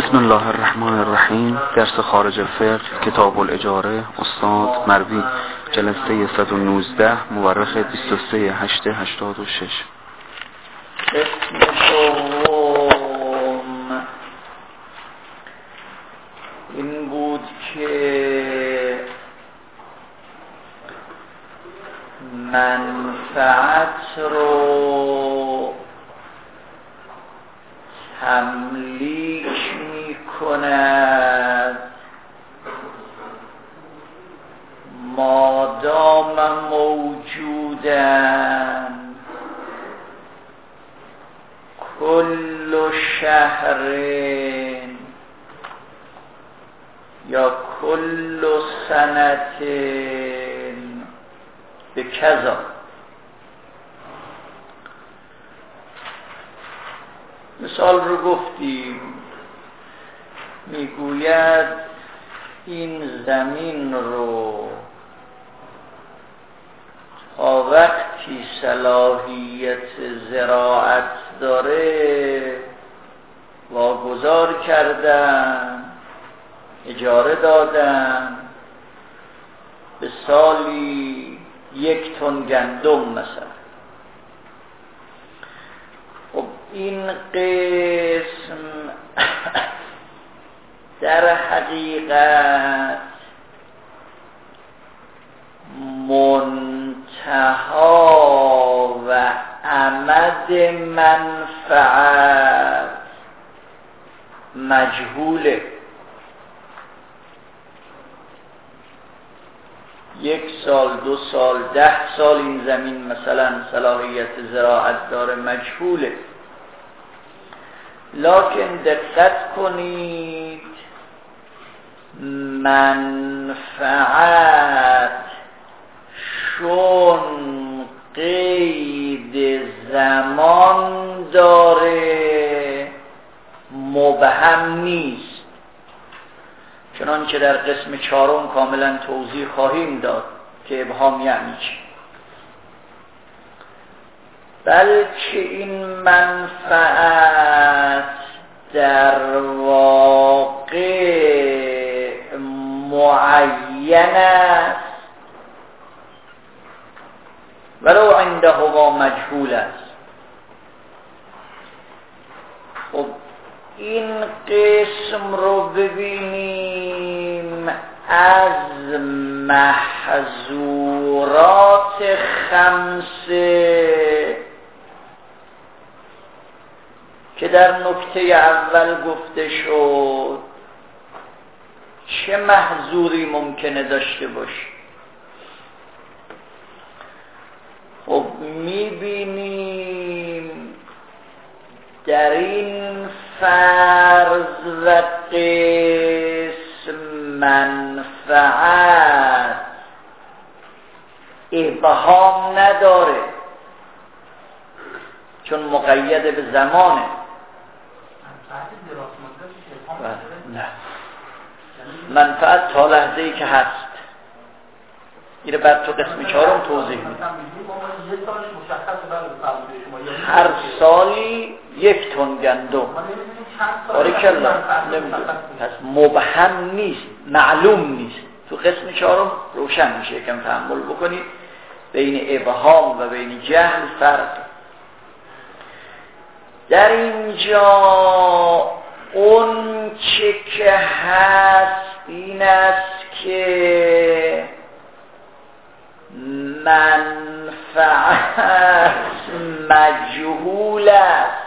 بسم الله الرحمن الرحیم. درس خارج فقه، کتاب الاجاره، استاد مروی، جلسه 119، مورخ 23/8/86. قسم دوم این بود که منفعت رو تملیک می کند مادام موجودن کل شهر یا کل سنت به کذا. مثال رو گفتیم، میگوید این زمین رو تا وقتی صلاحیت زراعت داره واگذار کردن، اجاره دادن، به سالی 1 تن گندم مثلا. خب این قسم در حقیقت منتها و عمد منفعت مجهوله. 1 سال، 2 سال، 10 سال این زمین مثلا صلاحیت زراعت داره، مجهوله. لکن دقت کنید، منفعت چون قید زمان داره مبهم نیست، چنانچه در قسم 4 کاملا توضیح خواهیم داد که ابهام یعنی چی. بلکه این منفعت در واقع معین است ولو عندهما مجهول است. خب این قسم رو ببینیم از محظورات 5 که در نکته اول گفته شد چه محظوری ممکنه داشته باشه. خب میبینیم در این فرض و قسم منفعت ابهام نداره چون مقید به زمانه. نه، منفعت تا لحظه‌ای که هست. این بعد تو قسم 4 توضیح میدم. هر سالی 1 تن گندم. باریکالله. نمیدونم، پس مبهم نیست، معلوم نیست. تو قسم 4 روشن میشه. یکم تأمل بکنید، بین ابهام و بین جهل فرق. در اینجا اون چه که هست این است که منفعت مجهول است،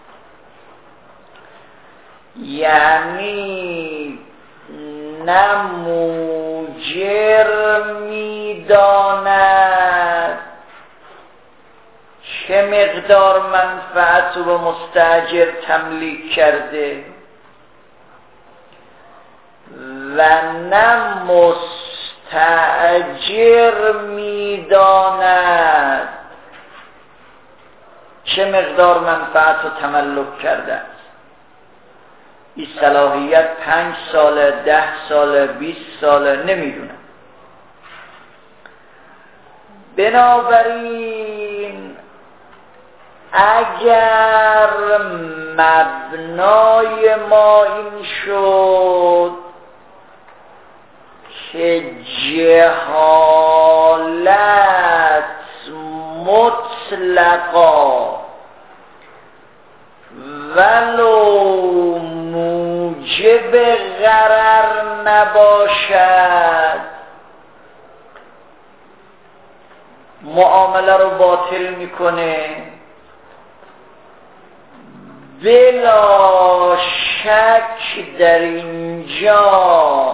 یعنی نه موجر میداند چه مقدار منفعت رو مستاجر تملیک کرده و نه مستاجر میداند چه مقدار منفعت رو تملک کرده است. این صلاحیت 5 ساله، 10 ساله، 20 ساله، نمیدونم. بنابراین اگر مبنای ما این شد که جهالت مطلقا ولو موجب غرر نباشد، معامله رو باطل میکنه، بلا شک در اینجا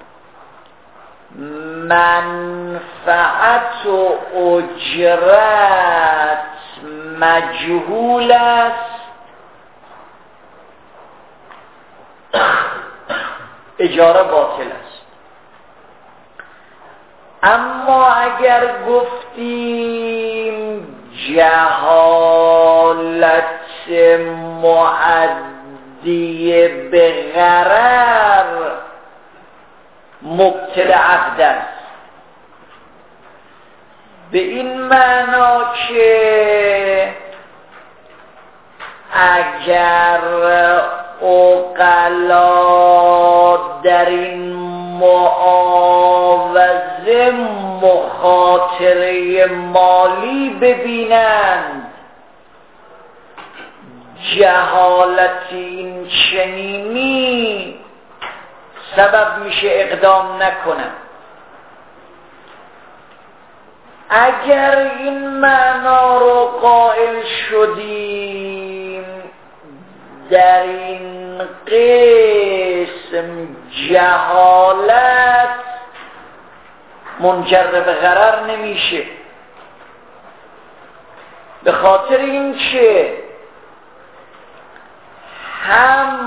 منفعت و اجرت مجهول است، اجاره باطل است. اما اگر گفتیم جهالت معدی به غرر مبطل عقد است، به این معنا که اگر عقلا در این معاوضه مخاطره مالی ببینند، جهالت این چنینی سبب میشه اقدام نکنن. اگر این معنا رو قائل شدیم در این قسم جهالت منجر به غرر نمیشه، به خاطر این که هم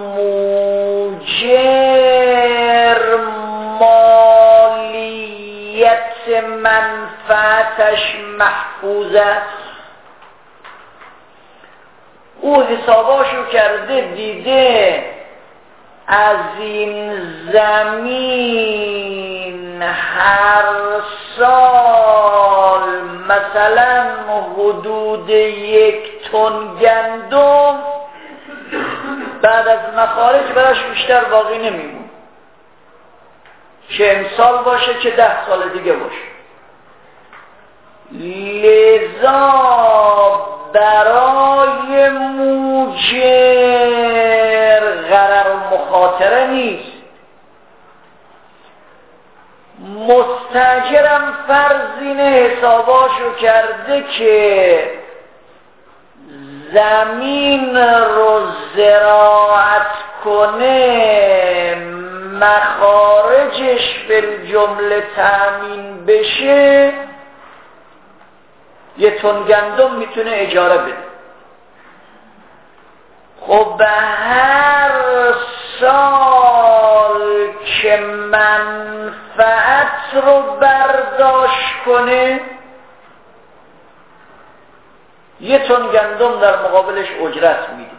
موجر مالیت منفعتش محفوظ است، او حساباشو کرده، دیده از این زمین هر سال مثلا حدود 1 تن گندم بعد از مخارج براش بیشتر باقی نمیمون، چه امسال باشه چه 10 سال دیگه باشه. لذا برای موجر غرر و مخاطره نیست. مستاجرم فرضین حساباشو کرده که زمین رو زراعت کنه، مخارجش به جمله تأمین بشه، 1 تن گندم میتونه اجاره بده. خب به هر سال که منفعت رو برداشت کنه، 1 تن گندم در مقابلش اجرت میده.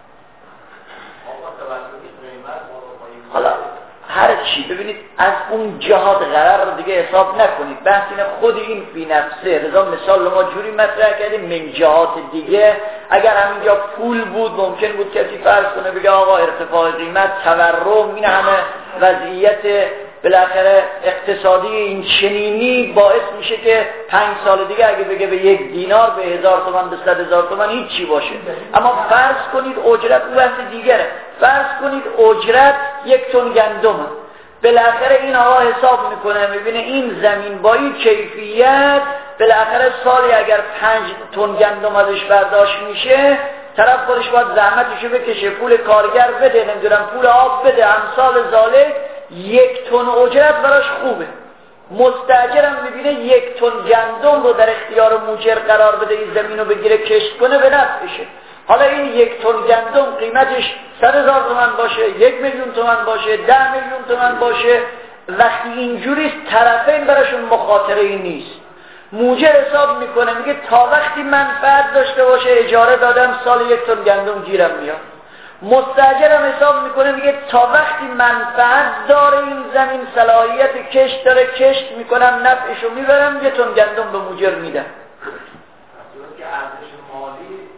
حالا هر چی ببینید از اون جهات غرر رو دیگه حساب نکنید، بحث اینه خود این فی نفسه. رضا مثال ما جوری مطرح کردیم، من جهات دیگه اگر همینجا پول بود ممکن بود کسی فرض کنه بگه آقا ارتفاع قیمت، تورم، این همه وضعیت بالاخره اقتصادی این چنینی باعث میشه که 5 سال دیگه اگه بگه به 1 دینار به 1000 تومان به 100,000 تومان هیچ چی باشه. اما فرض کنید اجرت، اون بحث دیگره، فرض کنید اجرت 1 تن گندمه، بالاخره این آقا حساب میکنه میبینه این زمین با این کیفیت بالاخره سالی اگر 5 تن گندم ازش برداشت میشه، طرف خودش باید زحمتشو بکشه، پول کارگر بده، نمیدونم پول آب بده، امثال ذالک. 1 تن اجرت براش خوبه. مستاجرم میبینه 1 تن گندم رو در اختیار موجر قرار بده، این زمین رو بگیره کشت کنه، به نفعشه. حالا این 1 تن گندم قیمتش 100,000 تومان باشه، 1 میلیون تومان باشه، 10 میلیون تومان باشه، وقتی اینجوریست طرفین براشون مخاطره ای نیست. موجر حساب میکنه میگه تا وقتی منفعت داشته باشه اجاره دادم سال 1 تن گندم گیرم میاد. مستاجرم حساب میکنه میگه تا وقتی منفعت داره این زمین، صلاحیت کشت داره، کشت میکنم نفعشو میبرم، 1 تن گندم به موجر میدم. که ارزش مالی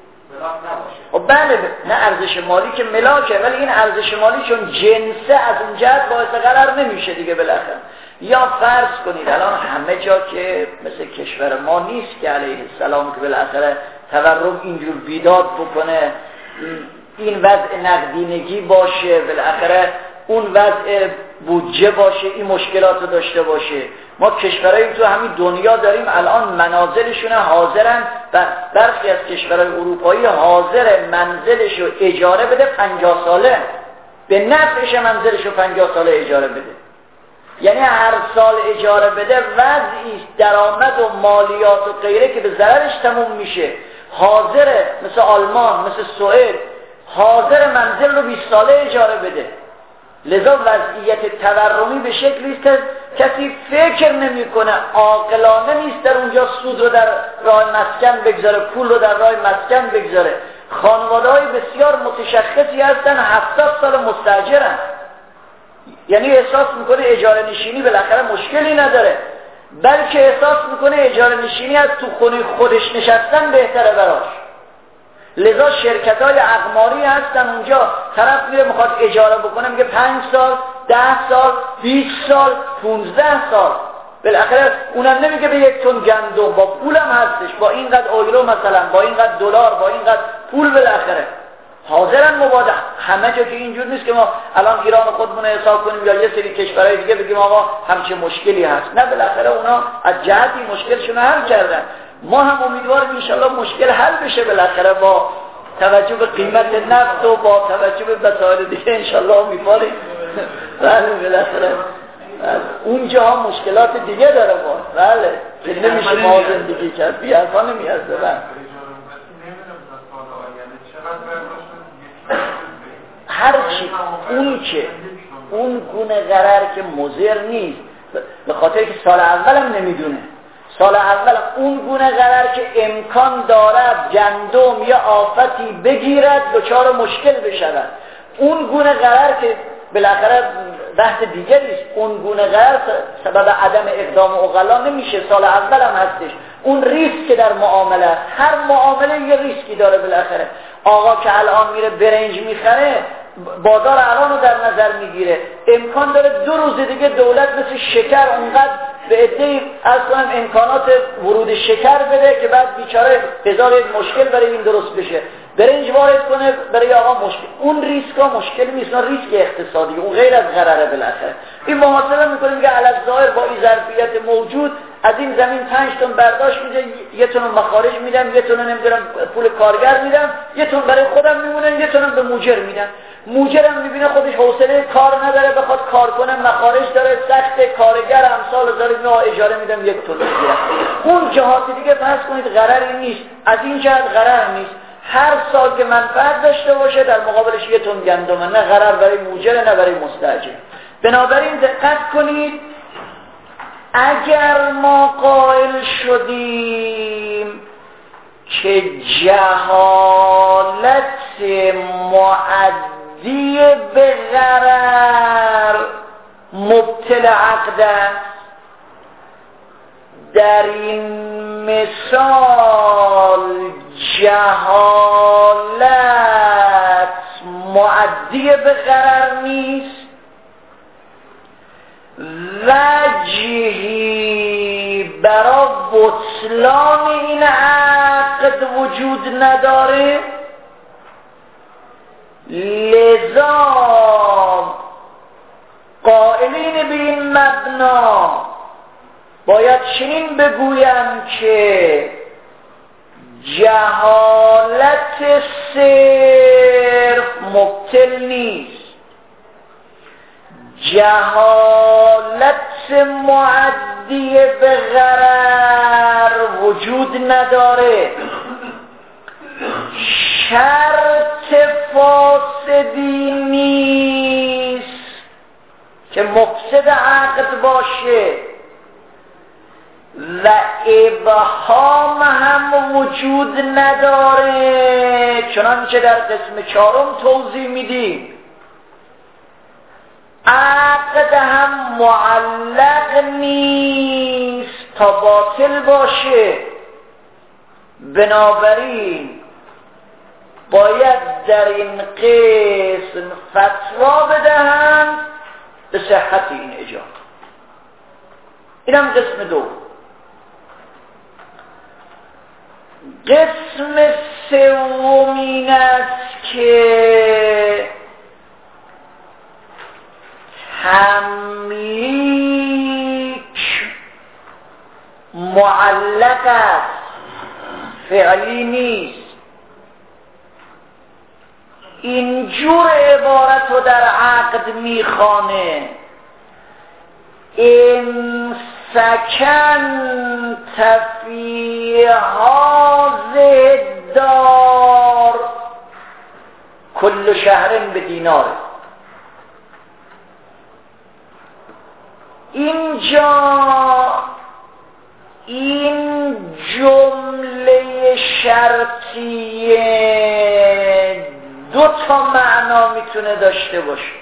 بله نه ارزش مالی که ملاکه، ولی این ارزش مالی چون جنسه از اون جهت باعث غرر نمیشه دیگه بالاخره. یا فرض کنید الان همه جا که مثل کشور ما نیست که علیه السلام که بالاخره تورم اینجور بیداد بکنه، این وضع نقدینگی باشه، بالاخره اون وضع بودجه باشه، این مشکلات رو داشته باشه. ما کشورهایی تو همین دنیا داریم الان منازلشون حاضرن و برخی از کشورهای اروپایی حاضر منزلش رو اجاره بده 50 ساله، به نفعش منزلش رو 50 ساله اجاره بده. یعنی هر سال اجاره بده وضعی درآمد و مالیات و غیره که به ضررش تموم میشه. حاضره مثل آلمان، مثل سوئد، حاضر منزل رو 20 ساله اجاره بده. لذا وضعیت تورمی به شکلی است که کسی فکر نمیکنه، عاقلانه نیست در اونجا سود رو در راه مسکن بگذاره، پول رو در راه مسکن بگذاره. خانواده‌های بسیار متشخصی هستن 70 سال مستاجرن، یعنی احساس میکنه اجاره نشینی بالاخره مشکلی نداره، بلکه احساس میکنه اجاره نشینی از تو خونه خودش نشستن بهتره براش. لذا شرکت‌های اقماری هستن اونجا، طرف میره میخواد اجاره بکنه میگه 5 سال، 10 سال، 20 سال، 15 سال. بالاخره اونم نمیگه به 1 تن گندم، با پولم هستش، با اینقدر یورو مثلا، با اینقدر دلار، با اینقدر پول بالاخره حاضرن مبادله. همه جا که اینجور نیست که ما الان ایران خودمون حساب کنیم یا یه سری کشورهای دیگه بگیم آقا همچین مشکلی هست. نه، بالاخره اونا از جهتی مشکلشون حل کردن. ما هم امیدواریم ان شاءالله مشکل حل بشه بالاخره، با توجه به قیمت نفت و با توجه به مسائل دیگه ان شاءالله امیدواریم. بله بالاخره اونجا هم مشکلات دیگه داره ما. بله که نمیشه ما زندگی کرد، بی حرفا نمیارزه. هرچی اون گونه ضرر که مضر نیست، به خاطر که سال اولم نمیدونه، سال اول اون گونه ضرر که امکان دارد گندم یا آفتی بگیرد دچار مشکل بشود، اون گونه ضرر که بالاخره بحث دیگری است، اون گونه ضرر سبب عدم اقدام عقلا نمیشه، سال اول هم هستش. اون ریسک در معامله است، هر معامله یه ریسکی داره بالاخره. آقا که الان میره برنج میخره، بازار الان رو در نظر میگیره، امکان داره 2 روز دیگه دولت مثل شکر اونقدر به عده‌ای از کنم امکانات ورود شکر بده که بعد بیچاره هزار مشکل برای این درست بشه، برنج وارد کنه برای آقا مشکل. اون ریسکا مشکل نیست، اون ریسک اقتصادی، اون غیر از ضرره بالاخره. این محاسبه میکنه میگه علی الظاهر با این ظرفیت موجود از این زمین 5 تن برداشت میده، 1 تن مخارج میدم، 1 تن نمیدونم پول کارگر میدم، 1 تن برای خودم میمونه، 1 تن به موجر میدم. موجرم میبینه خودش حوصله کار نداره بخواد کار کنه، مخارج داره سخت، کارگر امسال داره اجاره میدم 1 تن میگیرم. اون جهات دیگه فرض کنید ضرری نیست، از این جهت ضرر نیست. هر سال که منفعت داشته باشه در مقابلش 1 تن گندمه، نه ضرر برای موجر نه برای مستاجر. بنابراین دقت کنید، اگر ما قائل شدیم که جهالت معدی به ضرر مبطل عقد است، در این مثال جهالت معدی به ضرر نیست، وجهی برای بطلان این عقد وجود نداره. لذا قائلین به این مبنا باید چنین بگویم که جهالت صرف مبطل نیست، جهالت معدی به ضرر وجود نداره. شرط فاسدی نیست که مفسد عقد باشه و ابهام هم وجود نداره، چنانچه در قسم 4 توضیح میدیم. عقد هم معلق نیست تا باطل باشه. بنابراین باید در این قسم فتوا بدهند به صحت این اجاره. اینم قسم دوم. قسم سوم این است که تملیک معلق است، فعلی نیست. اینجور عبارت رو در عقد میخوانه: این سکنت فی هذه الدار کل شهر به دیناره. اینجا این جمله شرطیه دو تا معنا میتونه داشته باشه.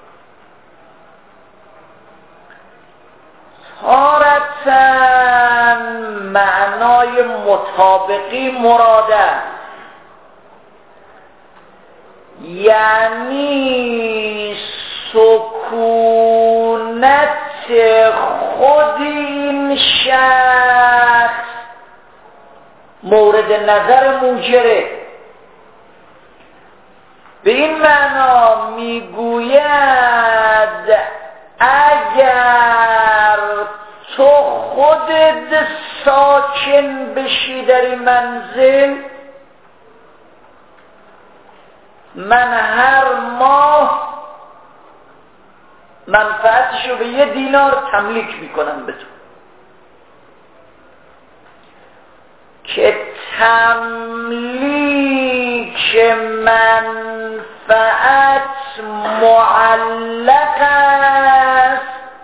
تارةً معنای مطابقی مراده، یعنی سکونت خود این شخص مورد نظر موجره. به این معنا میگوید اگر تو خودت ساکن بشی در این منزل، من هر ماه منفعتشو به 1 دینار تملیک میکنم به تو. که تملیک منفعت معلق است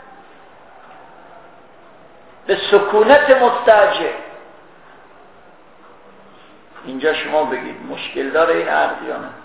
به سکونت مستاجر. اینجا شما بگید مشکل داره این عقد یا نه؟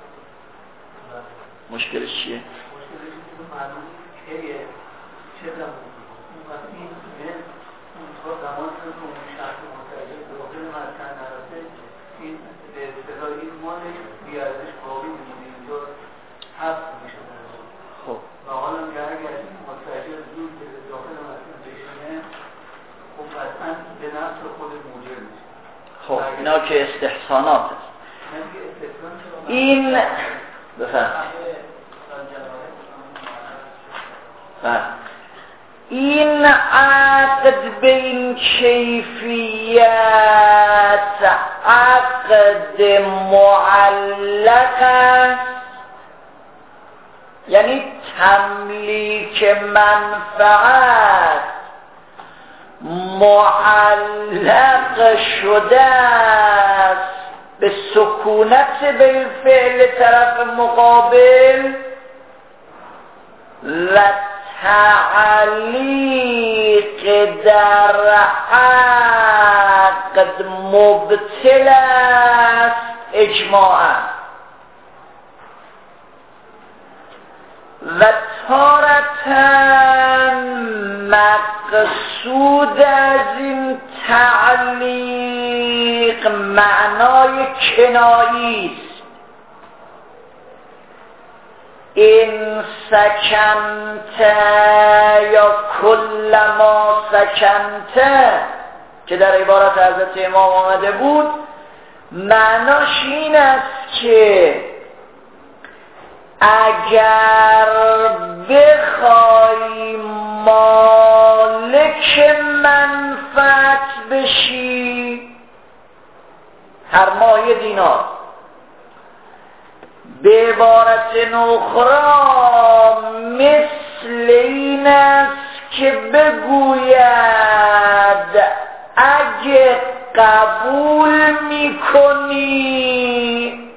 مشکلش چیه؟ معلوم کیه چه این زمان که اون شخص متعجب داخل مسکن نرسه، این به اصطلاح این مالش بیارزش باقی میمونه، اینجا حبس میشه. خب و حالا که اگر متعجب زود به داخل مسکن بشینه، خب قطعا به نفس خود موجب میشه. خب اینا که استحسانات است. این بفرم این عقد به این کیفیت عقد معلق است، یعنی تملیک منفعت معلق شده است به سکونت بالفعل طرف مقابل و تعلیق در عقد مبطل است اجماعا. و تارةً مقصود از این تعلیق معنای کنایی است. این سکنت یا کلما سکنت که در عبارت حضرت امام آمده بود، معناش این است که اگر بخوای مالک منفعت بشی هر ماه 1 دینار، به عبارت اخرى مثل این است که بگوید اگه قبول میکنی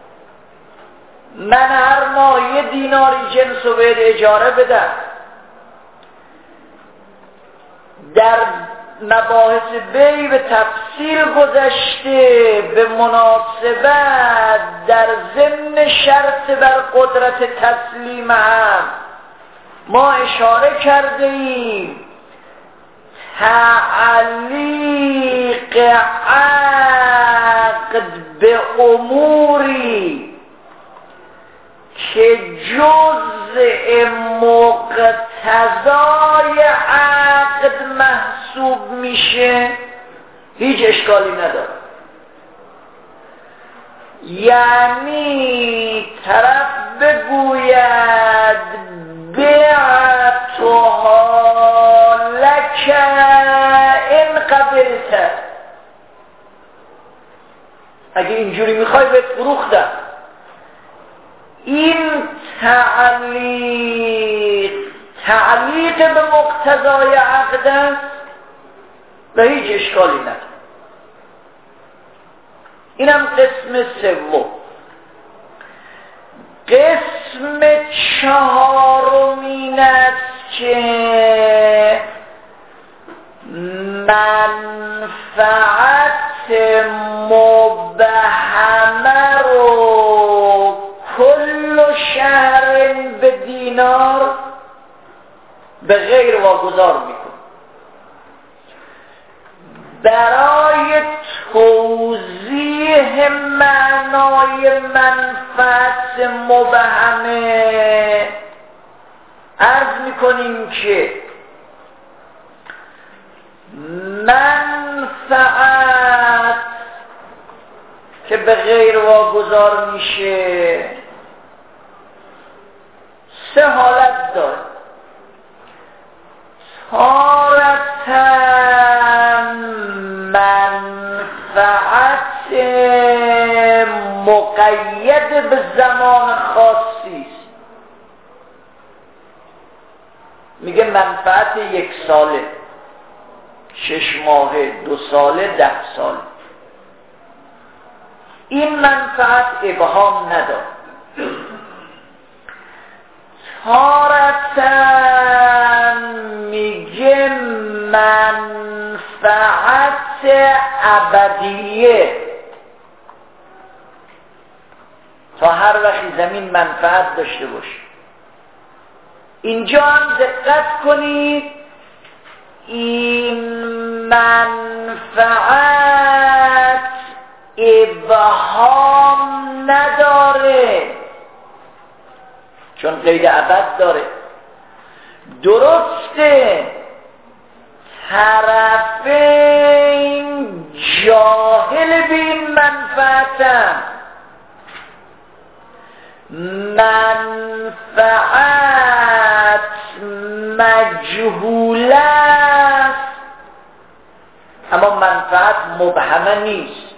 من هر ماه 1 دینار جنس رو بهت اجاره بدم. در مباحث بی به تفصیل گذشته به مناسبت در ضمن شرط بر قدرت تسلیم هم ما اشاره کرده ایم تعلیق عقد به اموری که جزء مقتضای عقد محسوب میشه هیچ اشکالی نداره. یعنی طرف بگوید بعتها لک ان قبلت، اگه اینجوری میخوای بهت فروختم. این تعلیق به مقتضای عقد است و هیچ اشکالی نداره. اینم قسم سوم. قسم چهارم این است که منفعت مبهمه رو کل شهر به دینار به غیر واگذار میکن. برای توضیح معنای منفعت مبهمه عرض میکنیم که منفعت که به غیر واگذار میشه سه حالت داره. تارتاً منفعت مقید به زمان خاصی است. میگه منفعت 1 ساله، 6 ماهه، 2 ساله، 10 ساله. این منفعت ابهام نداره. تارتاً میگه منفعت ابدیه، تا هر وقت زمین منفعت داشته باشه. اینجا هم دقت کنید، این منفعت ابهام نداره چون قید ابد داره. درسته طرفین جاهل به این منفعتن، منفعت مجهول است اما منفعت مبهمه نیست،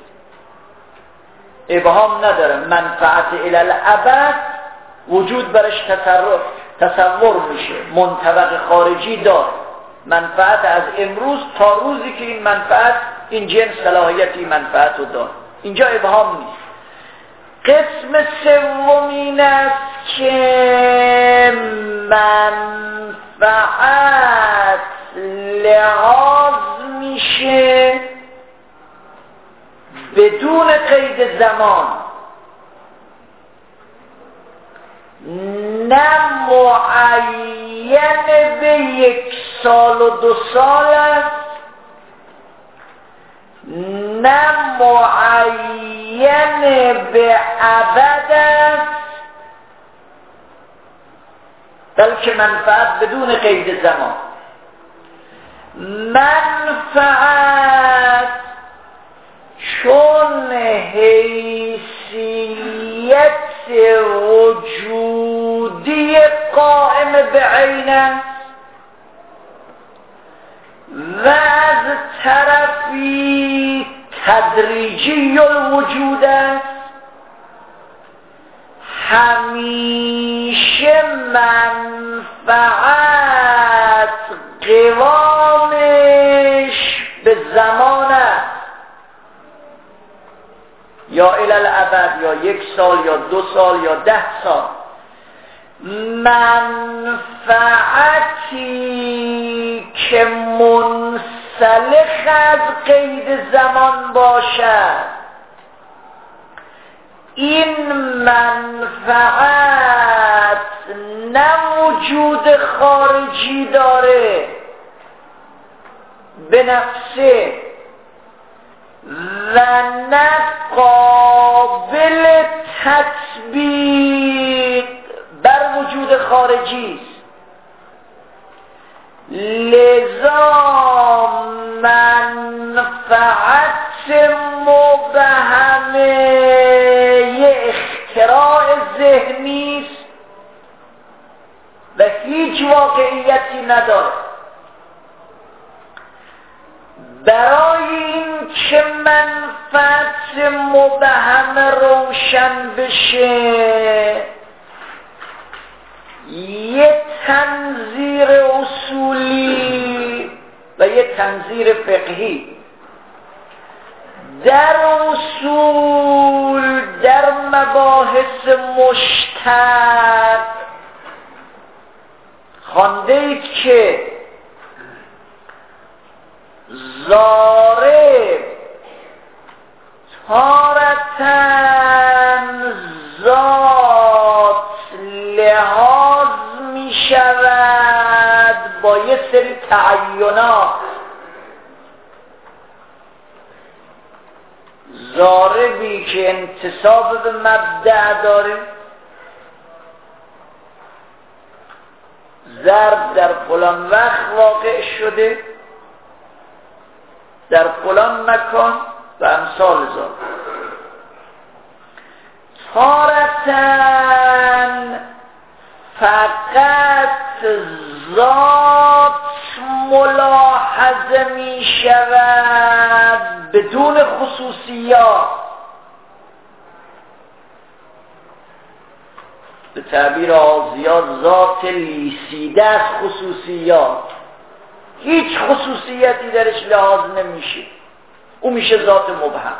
ابهام نداره. منفعت الالعبد وجود برش تصور میشه، منطبق خارجی داره. منفعت از امروز تا روزی که این منفعت، این جنس صلاحیت این منفعت رو داره. اینجا ابهام نیست. قسم سوم این است که منفعت لحاظ میشه بدون قید زمان، نه معین به 1 سال و 2 سال است، نه معین به ابد است، بلکه منفعت بدون قید زمان. منفعت چون حیثیت وجودی قائم به عین است و از طرفی تدریجی الوجود است، همیشه منفعت قوامش به زمان است، یا الالعبد، یا 1 سال، یا 2 سال، یا 10 سال. منفعتی که منسلخ از قید زمان باشد، این منفعت نه وجود خارجی داره به نفسه، و نه قابل تطبیق بر وجود خارجی است. لذا منفعت مبهمه یه اختراع ذهنی است و هیچ واقعیتی نداره. برای این که منفعت مبهم روشن بشه یه تنظیر اصولی و یه تنظیر فقهی در اصول در مباحث مشتق خوانده اید که ضارب تارتن ذات لحاظ می شود با یه سری تعینات. ضاربی که انتساب به مبدأ داره، ضرب در فلان وقت واقع شده در فلان مکان و امثال ذالک. تارتن فقط ذات ملاحظه می شود بدون خصوصیات. به تعبیر آزیا ذات لیسیده از خصوصیات، هیچ خصوصیتی درش لحاظ نمیشه، او میشه ذات مبهم.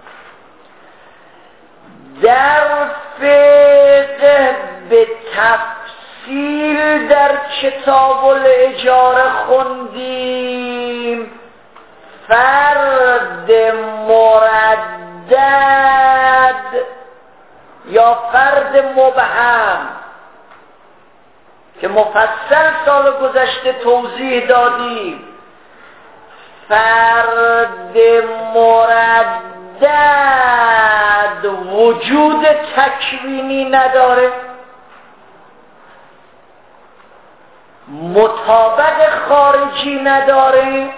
در فقه به تفصیل در کتاب الاجاره خوندیم فرد مردد یا فرد مبهم که مفصل سال گذشته توضیح دادیم. فرد مردد وجود تکوینی نداره، مطابق خارجی نداره.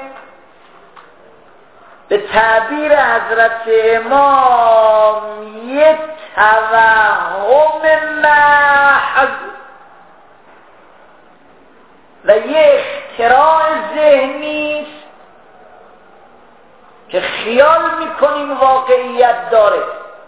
به تعبیر حضرت امام یک توهم محض و یک اختراع ذهنی است که خیال میکنیم واقعیت داره.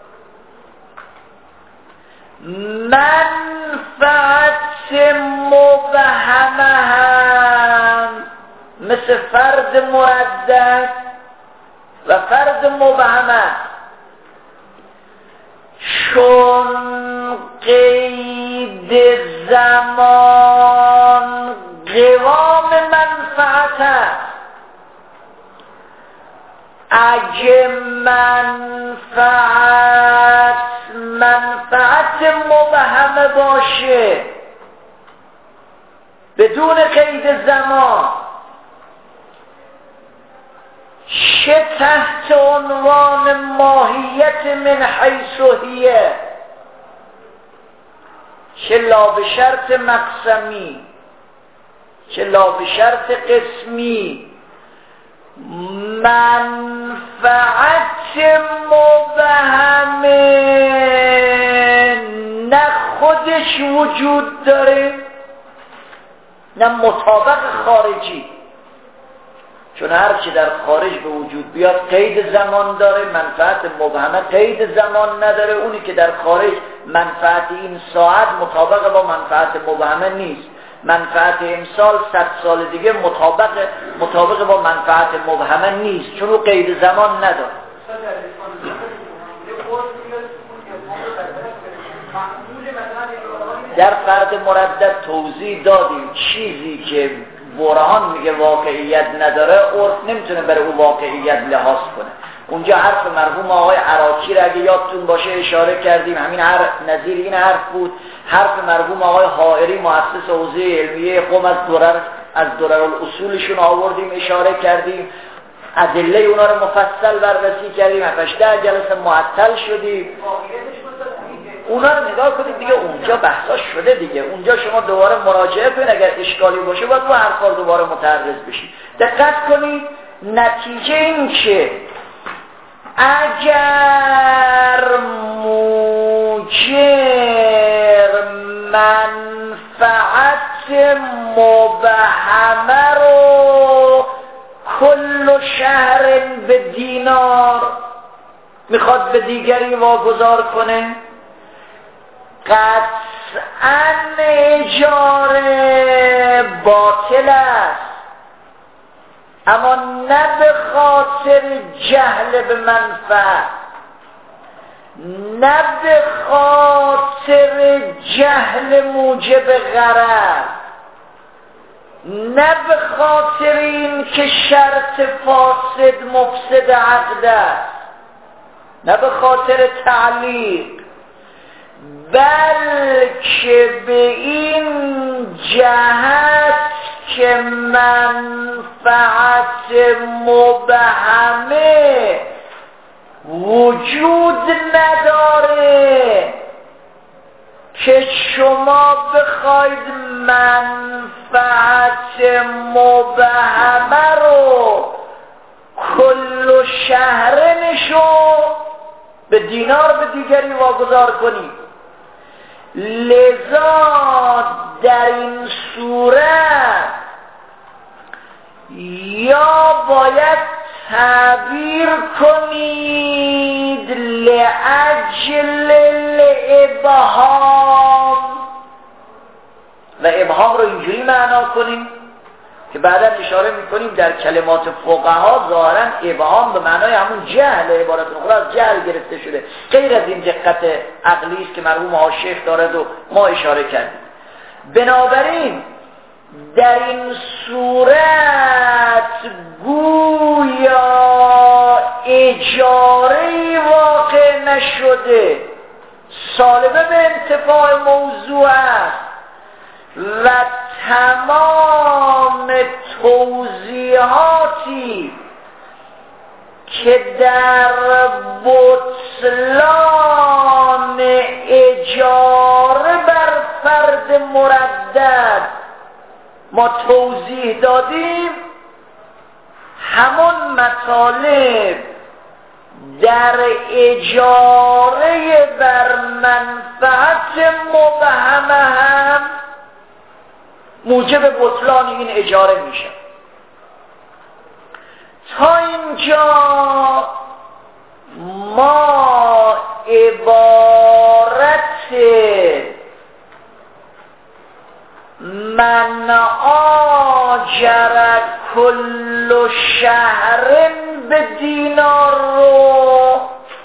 منفعت مبهمه هم مثل فرد مردد و فرد مبهمه چون قید زمان قوام منفعت است. اگه منفعت مبهمه باشه بدون قید زمان، چه تحت عنوان ماهیت من حیث هیه، چه لا به شرط مقسمی چه لا به شرط قسمی، منفعت مبهمه نه خودش وجود داره نه مطابق خارجی. چون هر چی در خارج به وجود بیاد قید زمان داره، منفعت مبهمه قید زمان نداره. اونی که در خارج منفعت این ساعت مطابق با منفعت مبهمه نیست، منفعت امسال 100 سال دیگه مطابق با منفعت مبهمه نیست، چون او قید زمان نداره. در فرد مردد توضیح دادیم چیزی که برهان میگه واقعیت نداره عرف نمیتونه برای او واقعیت لحاظ کنه. اونجا حرف مرحوم آقای عراقی را اگه یادتون باشه اشاره کردیم، همین نظیر این حرف بود. حرف مرحوم آقای حائری مؤسس حوزه علمیه قم از درر الاصولشون آوردیم اشاره کردیم. ادله اونا رو مفصل بررسی کردیم، 8 جلسه معطل شدیم. اونا رو نگاه کنید دیگه، اونجا بحثا شده دیگه، اونجا شما دوباره مراجعه کنید، اگر اشکالی باشه باید رو حرفا دوباره متعرض بشید. دقت کنید، نتیجه این که اگر موجر منفعت مبهمه رو کل شهر به دینار میخواد به دیگری واگذار کنه، قطعاً اجاره باطل است، اما نه به خاطر جهل به منفعت، نه به خاطر جهل موجب غرض، نه به خاطر این که شرط فاسد مفسد عقد است، نه به خاطر تعلیق، بلکه به این جهت که منفعت مبهمه وجود نداره که شما بخواید منفعت مبهمه رو کل شهرنشو به دینار به دیگری واگذار کنید. لذا در این صورت یا باید تعبیر کنید لأجل الابهام، و ابهام رو اینجوری معنا کنیم که بعدا اشاره میکنیم در کلمات فقها ظاهرا ابهام به معنای همون جهل، عبارت اخرى از جهل گرفته شده، غیر از این دقت عقلی است که مرحوم آشیخ دارد و ما اشاره کردیم. بنابراین در این صورت گویا اجاره واقع نشده، سالبه به انتفاع موضوع است و تمام توضیحاتی که در بطلان اجاره بر فرد مردد ما توضیح دادیم، همون مطالب در اجاره بر منفعت مبهمه هم موجب بطلان این اجاره میشه. تا اینجا ما عبارت من آجر کل شهر به دینار رو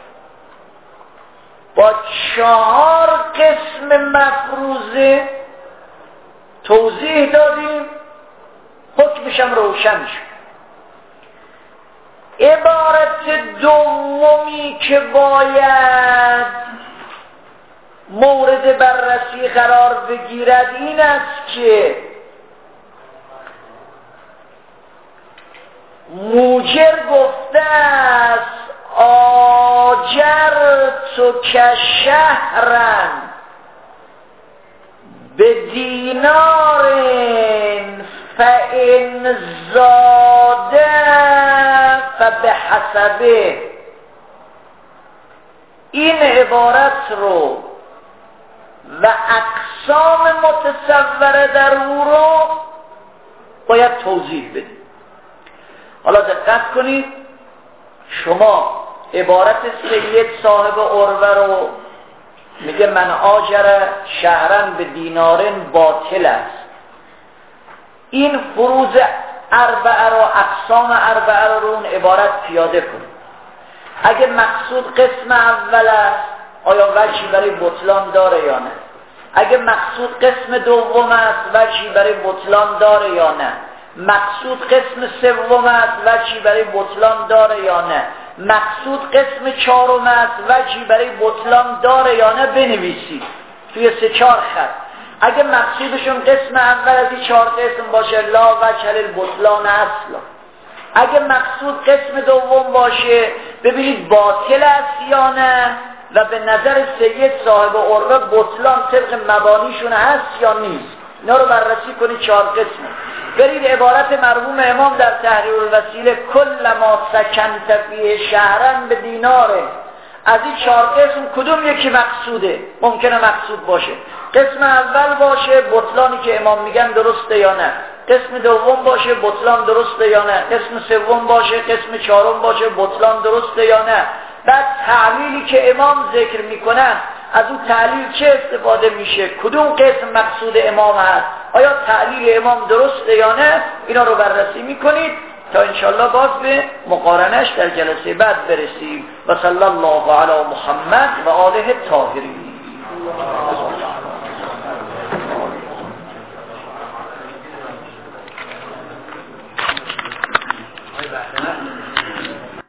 با 4 قسم مفروضه توضیح دادیم، حکمشم روشن شد. عبارت دومی که باید مورد بررسی قرار بگیرد این است که موجر گفته است آجرت که شهرن به دینار فإن زاده فبحسبه. این عبارت رو و اقسام متصوره در او رو باید توضیح بدیم. حالا دقت کنید، شما عبارت سید صاحب عروه رو میگه من آجر شهرن به دینارن باطل است. این فروض اربعه رو، اقسام اربعه رو اون عبارت پیاده کنید. اگه مقصود قسم اول است آیا وجهی برای بطلان داره یا نه؟ اگه مقصود قسم دوم است وجهی برای بطلان داره یا نه؟ مقصود قسم سوم است وجهی برای بطلان داره یا نه؟ مقصود قسم چهارم است وجهی برای بطلان داره یا نه؟ بنویسید توی 3-4 خط. اگه مقصودشون قسم اول از این 4 قسم باشه لا وجه للبطلان اصلا، اگه مقصود قسم دوم باشه ببینید باطل است یا نه و به نظر سید صاحب عروه بطلان طبق مبانیشون هست یا نیست. اینا رو بررسی کنید 4 قسمه. برید عبارت مرحوم امام در تحریر الوسیله کل ما سکنت فیه شهرن به دیناره. از این 4 قسم کدوم یکی مقصوده؟ ممکنه مقصود باشه. قسم اول باشه بطلانی که امام میگن درسته یا نه، قسم دوم باشه بطلان درسته یا نه، قسم سوم باشه، قسم چهارم باشه بطلان درسته یا نه. بعد تعلیلی که امام ذکر میکنن از اون تعلیل چه استفاده میشه، کدوم قسم مقصود امام هست، آیا تعلیل امام درسته یا نه، اینا رو بررسی میکنید تا انشالله باز به مقارنش در جلسه بعد برسیم. و صلی الله علی محمد و آله الطاهرین.